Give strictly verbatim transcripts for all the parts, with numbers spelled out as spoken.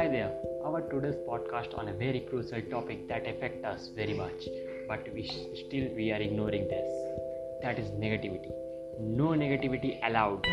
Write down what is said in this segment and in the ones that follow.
Hi there. Our today's podcast on a very crucial topic that affects us very much, but we sh- still we are ignoring this. That is negativity. No negativity allowed.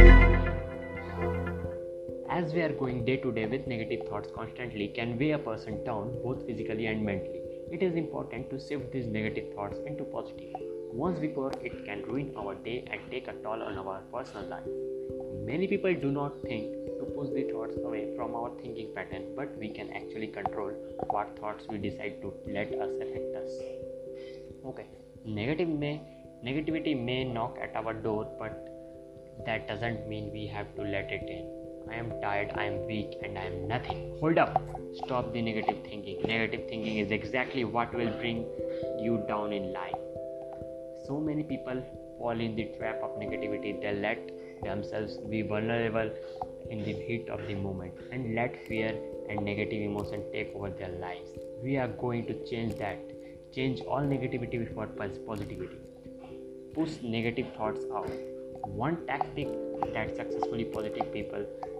As we are going day to day with negative thoughts constantly can weigh a person down both physically and mentally. It is important to shift these negative thoughts into positive. Once before it can ruin our day and take a toll on our personal life. Many people do not think to push the thoughts away from our thinking pattern, but we can actually control what thoughts we decide to let us affect us. Okay, negative may negativity may knock at our door, but that doesn't mean we have to let it in. I am tired, I am weak, and I am nothing. Hold up! Stop the negative thinking. Negative thinking is exactly what will bring you down in life. So many people fall in the trap of negativity. They let themselves be vulnerable in the heat of the moment and let fear and negative emotion take over their lives. We are going to change that. Change all negativity for positivity. Push negative thoughts out. One tactic that successfully positive people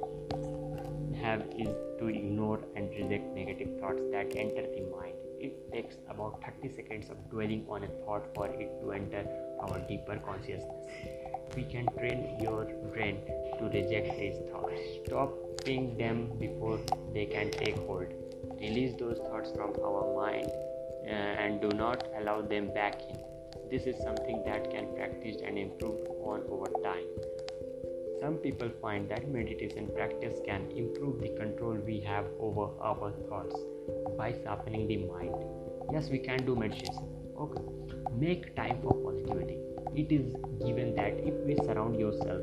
have is to ignore and reject negative thoughts that enter the mind. It takes about thirty seconds of dwelling on a thought for it to enter our deeper consciousness. We can train your brain to reject these thoughts, stopping them before they can take hold. Release those thoughts from our mind uh, and do not allow them back in. This is something that can be practiced and improved on over time. Some people find that meditation practice can improve the control we have over our thoughts by sharpening the mind. Yes, we can do meditation. Okay. Make time for positivity. It is given that if we surround yourself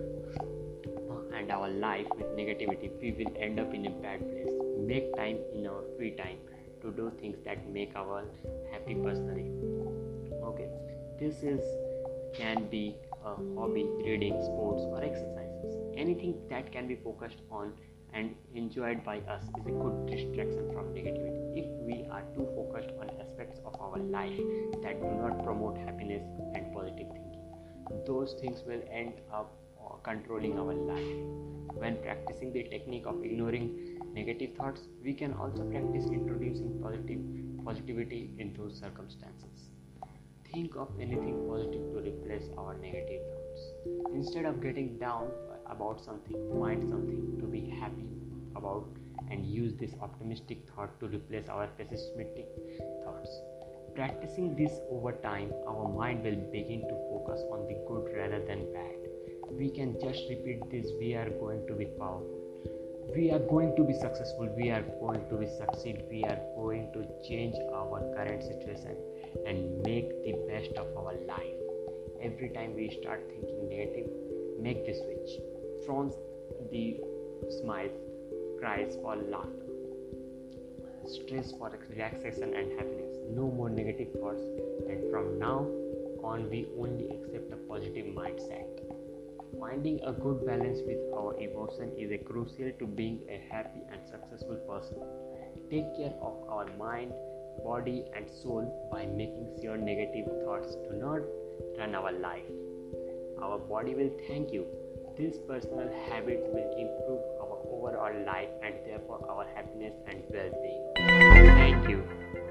and our life with negativity, we will end up in a bad place. Make time in our free time to do things that make our happy personally. Okay, this is can be a hobby, reading, sports, or exercises. Anything that can be focused on and enjoyed by us is a good distraction from negativity. If we are too focused on aspects of our life that do not promote happiness and positive thinking, those things will end up controlling our life. When practicing the technique of ignoring negative thoughts, we can also practice introducing positive positivity into circumstances. Think of anything positive to replace our negative thoughts. Instead of getting down about something, find something to be happy about and use this optimistic thought to replace our pessimistic thoughts. Practicing this over time, our mind will begin to focus on the good rather than bad. We can just repeat this: we are going to be powerful, we are going to be successful, we are going to be succeed, we are going to change our current situation and make the best of our life. Every time we start thinking negative, make the switch. Frowns the smiles, cries for laughter, stress for relaxation and happiness. No more negative thoughts, and from now on we only accept a positive mindset. Finding a good balance with our emotion is a crucial to being a happy and successful person. Take care of our mind, body and soul by making sure negative thoughts do not run our life. Our body will thank you. These personal habits will improve our overall life and therefore our happiness and well-being. Thank you.